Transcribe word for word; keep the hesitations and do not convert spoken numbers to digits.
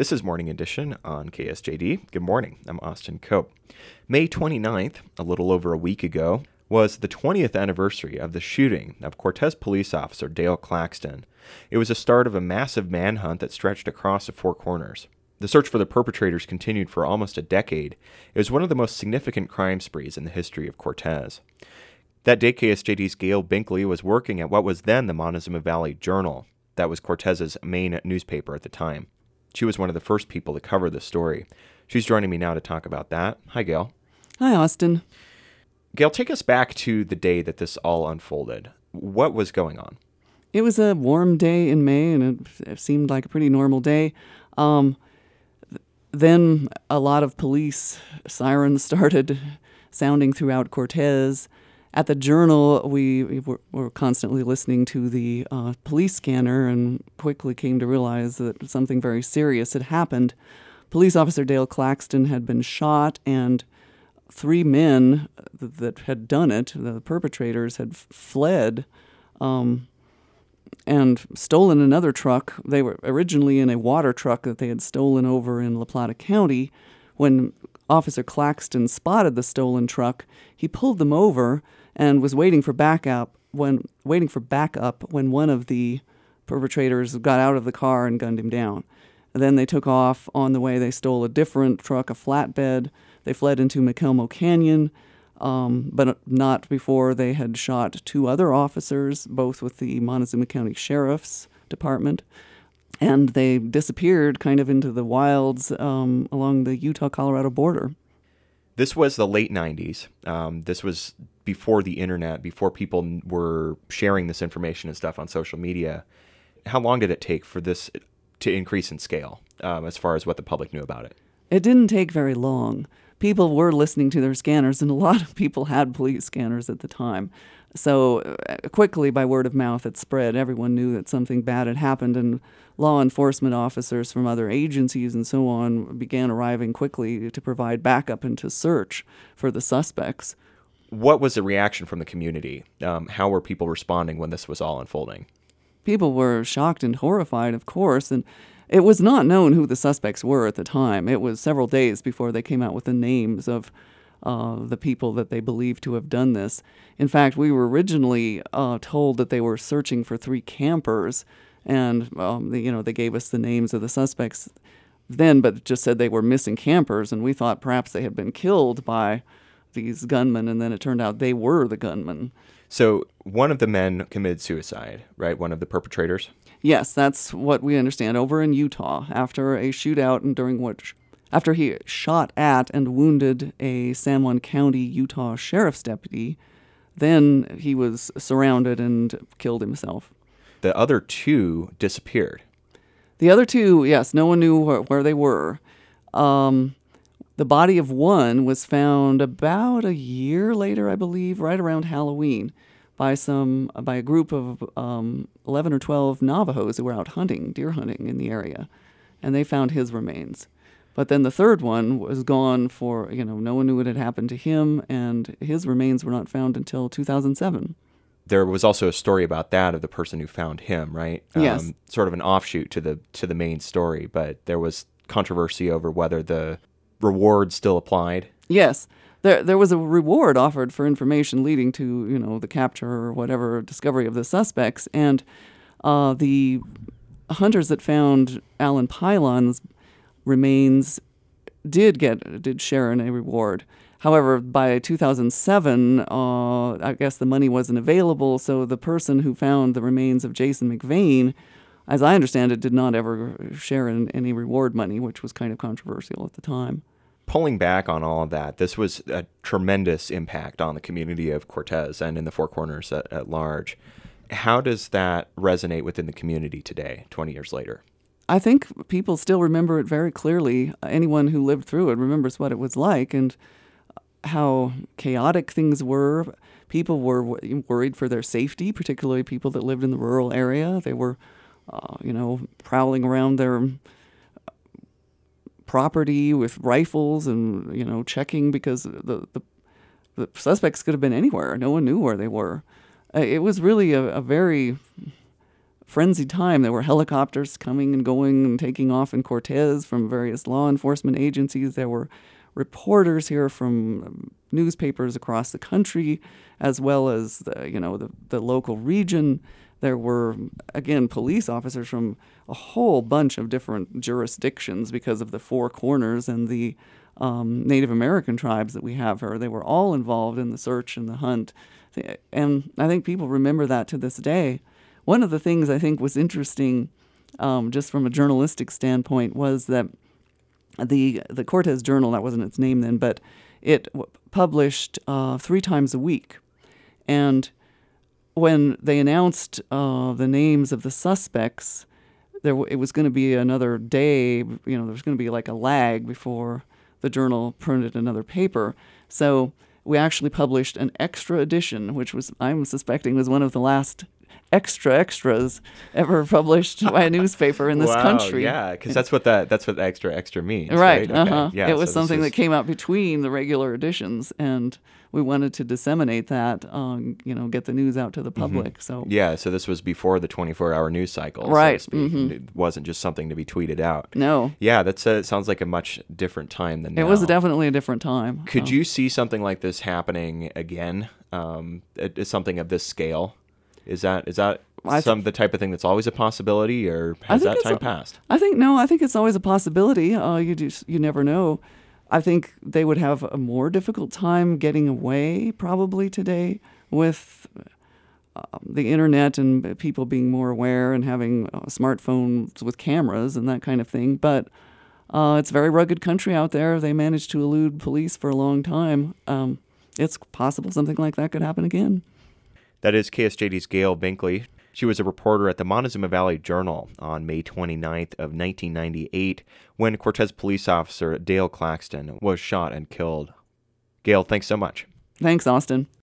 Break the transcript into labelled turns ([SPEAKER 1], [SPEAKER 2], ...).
[SPEAKER 1] This is Morning Edition on K S J D. Good morning. I'm Austin Cope. May twenty-ninth, a little over a week ago, was the twentieth anniversary of the shooting of Cortez police officer Dale Claxton. It was the start of a massive manhunt that stretched across the Four Corners. The search for the perpetrators continued for almost a decade. It was one of the most significant crime sprees in the history of Cortez. That day, K S J D's Gail Binkley was working at what was then the Montezuma Valley Journal. That was Cortez's main newspaper at the time. She was one of the first people to cover the story. She's joining me now to talk about that. Hi, Gail.
[SPEAKER 2] Hi, Austin.
[SPEAKER 1] Gail, take us back to the day that this all unfolded. What was going on?
[SPEAKER 2] It was a warm day in May, and it, it seemed like a pretty normal day. Um, th- then a lot of police sirens started sounding throughout Cortez. At the Journal, we, we were, were constantly listening to the uh, police scanner and quickly came to realize that something very serious had happened. Police officer Dale Claxton had been shot, and three men th- that had done it, the perpetrators, had f- fled um, and stolen another truck. They were originally in a water truck that they had stolen over in La Plata County. When Officer Claxton spotted the stolen truck, he pulled them over and was waiting for backup when waiting for backup when one of the perpetrators got out of the car and gunned him down. And then they took off. On the way, they stole a different truck, a flatbed. They fled into McElmo Canyon, um, but not before they had shot two other officers, both with the Montezuma County Sheriff's Department. And they disappeared kind of into the wilds um, along the Utah-Colorado border.
[SPEAKER 1] This was the late nineties. Um, this was before the internet, before people were sharing this information and stuff on social media. How long did it take for this to increase in scale um, as far as what the public knew about it?
[SPEAKER 2] It didn't take very long. People were listening to their scanners, and a lot of people had police scanners at the time. So uh, quickly, by word of mouth, it spread. Everyone knew that something bad had happened, and law enforcement officers from other agencies and so on began arriving quickly to provide backup and to search for the suspects.
[SPEAKER 1] What was the reaction from the community? Um, how were people responding when this was all unfolding?
[SPEAKER 2] People were shocked and horrified, of course, and it was not known who the suspects were at the time. It was several days before they came out with the names of uh, the people that they believed to have done this. In fact, we were originally uh, told that they were searching for three campers, and um, they, you know, they gave us the names of the suspects then, but just said they were missing campers, and we thought perhaps they had been killed by these gunmen, and then it turned out they were the gunmen.
[SPEAKER 1] So one of the men committed suicide, right? One of the perpetrators?
[SPEAKER 2] Yes, that's what we understand. Over in Utah, after a shootout and during which, after he shot at and wounded a San Juan County, Utah sheriff's deputy, then he was surrounded and killed himself.
[SPEAKER 1] The other two disappeared.
[SPEAKER 2] The other two, yes, no one knew where, where they were. Um, the body of one was found about a year later, I believe, right around Halloween, by some by a group of um, eleven or twelve Navajos who were out hunting, deer hunting in the area, and they found his remains. But then the third one was gone for, you know, no one knew what had happened to him, and his remains were not found until two thousand seven.
[SPEAKER 1] There was also a story about that of the person who found him, right?
[SPEAKER 2] Yes.
[SPEAKER 1] Um, sort of an offshoot to the to the main story, but there was controversy over whether the reward still applied.
[SPEAKER 2] Yes. There there was a reward offered for information leading to, you know, the capture or whatever discovery of the suspects, and uh, the hunters that found Alan Pylon's remains did get did share in a reward. However, by two thousand seven, uh, I guess the money wasn't available, so the person who found the remains of Jason McVeigh, as I understand it, did not ever share in any reward money, which was kind of controversial at the time.
[SPEAKER 1] Pulling back on all of that, this was a tremendous impact on the community of Cortez and in the Four Corners at, at large. How does that resonate within the community today, twenty years later?
[SPEAKER 2] I think people still remember it very clearly. Anyone who lived through it remembers what it was like and how chaotic things were. People were w- worried for their safety, particularly people that lived in the rural area. They were, uh, you know, prowling around their property with rifles and, you know, checking because the, the, the suspects could have been anywhere. No one knew where they were. Uh, it was really a, a very frenzied time. There were helicopters coming and going and taking off in Cortez from various law enforcement agencies. There were reporters here from newspapers across the country, as well as the, you know the, the local region. There were, again, police officers from a whole bunch of different jurisdictions because of the Four Corners and the um, Native American tribes that we have here. They were all involved in the search and the hunt. And I think people remember that to this day. One of the things I think was interesting, um, just from a journalistic standpoint, was that the the Cortez Journal, that wasn't its name then, but it w- published uh, three times a week. And when they announced uh, the names of the suspects, there w- it was going to be another day, you know, there was going to be like a lag before the Journal printed another paper. So we actually published an extra edition, which was, I'm suspecting, was one of the last extra extras ever published by a newspaper in this
[SPEAKER 1] wow,
[SPEAKER 2] country.
[SPEAKER 1] Yeah, because that's what that that's what extra extra means.
[SPEAKER 2] Right.
[SPEAKER 1] Right.
[SPEAKER 2] Uh-huh.
[SPEAKER 1] Okay. Yeah,
[SPEAKER 2] it was
[SPEAKER 1] so
[SPEAKER 2] something
[SPEAKER 1] is...
[SPEAKER 2] that came out between the regular editions, and we wanted to disseminate that, um, you know, get the news out to the public.
[SPEAKER 1] Mm-hmm.
[SPEAKER 2] So
[SPEAKER 1] yeah, so this was before the twenty-four hour news cycle,
[SPEAKER 2] right.
[SPEAKER 1] so to speak.
[SPEAKER 2] Mm-hmm.
[SPEAKER 1] It wasn't just something to be tweeted out.
[SPEAKER 2] No.
[SPEAKER 1] Yeah, that's a, it sounds like a much different time than
[SPEAKER 2] it
[SPEAKER 1] now.
[SPEAKER 2] was definitely a different time.
[SPEAKER 1] Could
[SPEAKER 2] um,
[SPEAKER 1] you see something like this happening again? Um, it, is something of this scale? Is that is that
[SPEAKER 2] I th-
[SPEAKER 1] some the type of thing that's always a possibility, or has that time
[SPEAKER 2] a,
[SPEAKER 1] passed?
[SPEAKER 2] I think no. I think it's always a possibility. Uh, you just you never know. I think they would have a more difficult time getting away probably today with uh, the internet and people being more aware and having uh, smartphones with cameras and that kind of thing. But uh, it's a very rugged country out there. They managed to elude police for a long time. Um, it's possible something like that could happen again.
[SPEAKER 1] That is K S J D's Gail Binkley. She was a reporter at the Montezuma Valley Journal on May twenty-ninth of nineteen ninety-eight when Cortez police officer Dale Claxton was shot and killed. Gail, thanks so much.
[SPEAKER 2] Thanks, Austin.